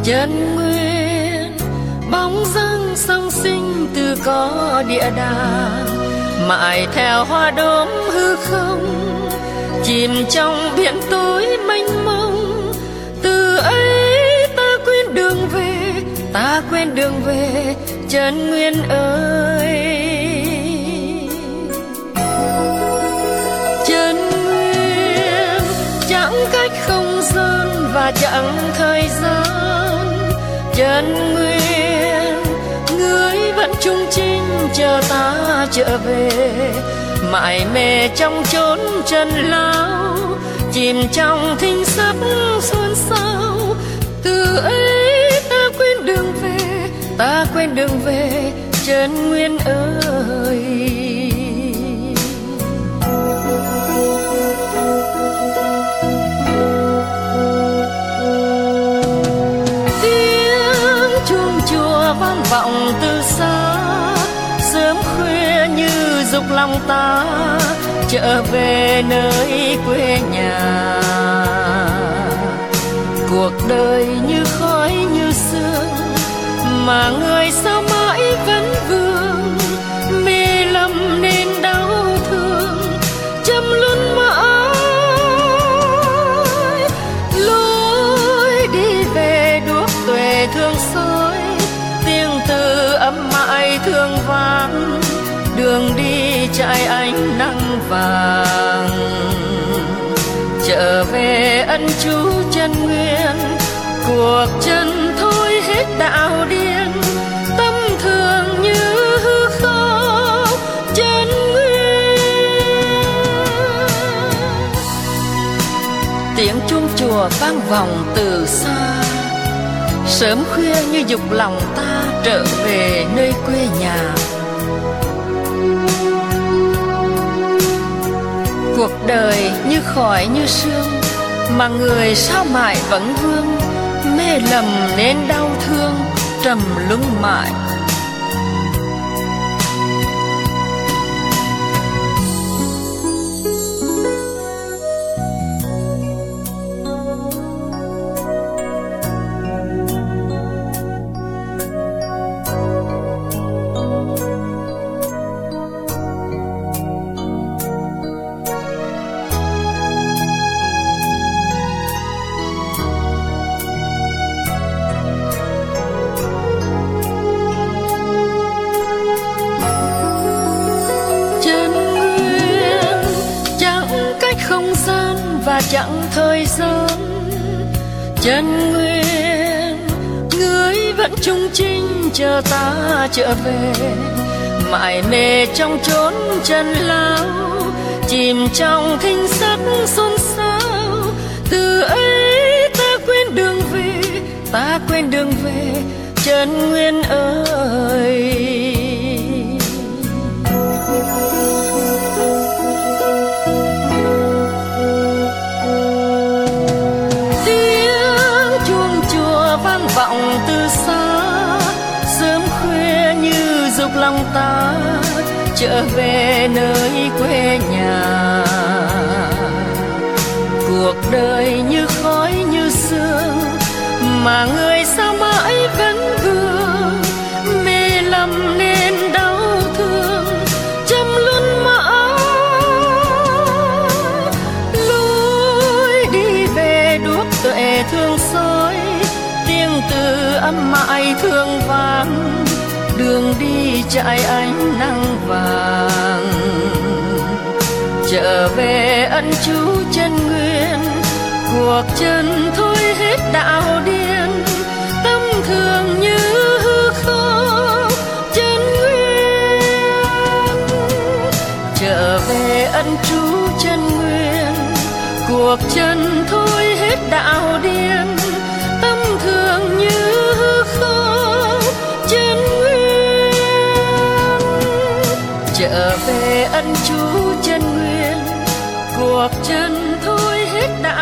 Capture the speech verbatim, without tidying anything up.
chân nguyên bóng dáng song sinh từ có địa đàng, mãi theo hoa đốm hư không chìm trong biển tối mênh mông. Từ ấy ta quên đường về, ta quên đường về chân nguyên ơi. Chân nguyên chẳng cách không gian và chẳng thời gian. Chân nguyên người vẫn chung chinh chờ ta trở về, mãi mê trong chốn trần lao, chìm trong thinh sắc xuân sao. Từ ấy ta quên đường về, ta quên đường về chân nguyên ơi. Tiếng chuông chùa vang vọng từ xa, sớm khuya như dục lòng ta trở về nơi quê nhà. Cuộc đời như khói như sương, mà người sao mãi vẫn vương, mê lầm nên đau thương châm luôn mãi. Lối đi về đuốc tuệ thương soi, tiếng từ ấm mãi thương vang, đường đi trải ánh nắng vàng. Trở về ân chú chân nguyên, cuộc chân thôi hết đạo điên, tâm thường như hư không chân nguyên. Tiếng chuông chùa vang vọng từ xa, sớm khuya như dục lòng ta trở về nơi quê nhà. Cuộc đời như khói như sương, mà người sao mãi vẫn vương, mê lầm nên đau thương trầm luân mãi. Và chẳng thời gian. Chân nguyên người vẫn chung chinh chờ ta trở về, mãi mê trong chốn trần lao, chìm trong thinh sắc xôn xao. Từ ấy ta quên đường về, ta quên đường về chân nguyên ơi. Vọng từ xa, sớm khuya như dục lòng ta trở về nơi quê nhà. Cuộc đời như khói như sương, mà người sao mãi vẫn vương, mê lầm nên đau thương châm luôn mãi. Lối đi về đuốc tuệ thương soi, từ âm mãi thương vang, đường đi trải ánh nắng vàng. Trở về ân chú chân nguyên, cuộc chân thôi hết đạo điên, tâm thường như hư không chân nguyên. Trở về ân chú chân nguyên, cuộc chân thôi hết đạo điên, tâm thường như hư không chân nguyên. Trở về ân chú chân nguyên, cuộc chân thôi hết đạo